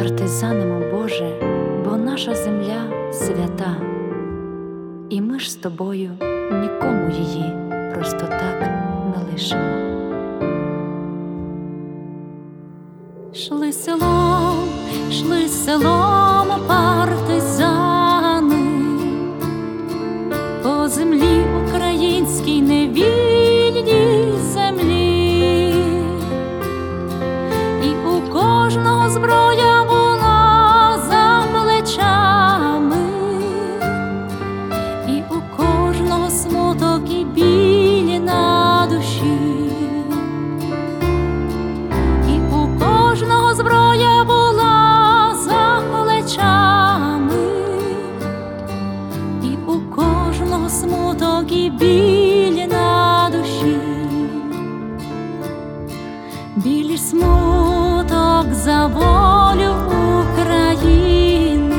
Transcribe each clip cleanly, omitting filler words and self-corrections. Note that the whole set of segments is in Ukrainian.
партизанимо, Боже, бо наша земля свята, і ми ж з Тобою нікому її просто так не лишимо. Шли селом партизани по землі українській, невільній землі, і у кожного зброя була за плечами, і у кожного смуток і біль на душі, і у кожного зброя була за плечами, і у кожного смуток і біль на душі. Біль і смуток за волю України,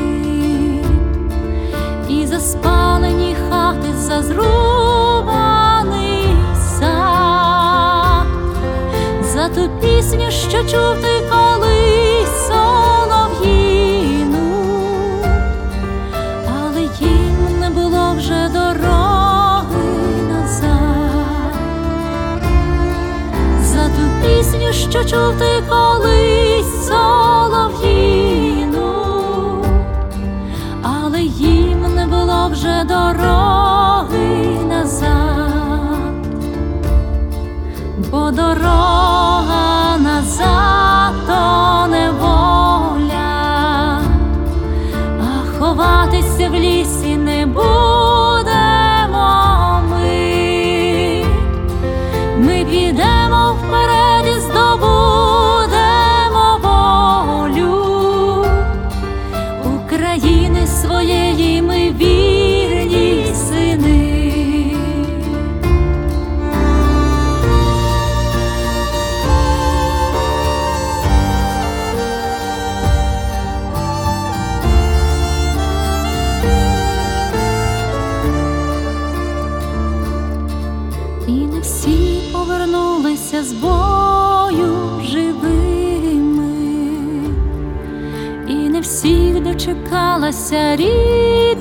і за спалені хати, за зрубаний сад, за ту пісню, що чув ти колись солов'їну, але їм не було вже дороги назад. За ту пісню, що чув ти колись солов'їну, але їм не було вже дороги назад. Бо дорога назад то неволя, а ховатися в лісі не будемо ми. Ми підемо вперед і здобудемо волю України своєї, ми вірні сини. І не всі повернулися з бою живими, і не всіх дочекалася рідна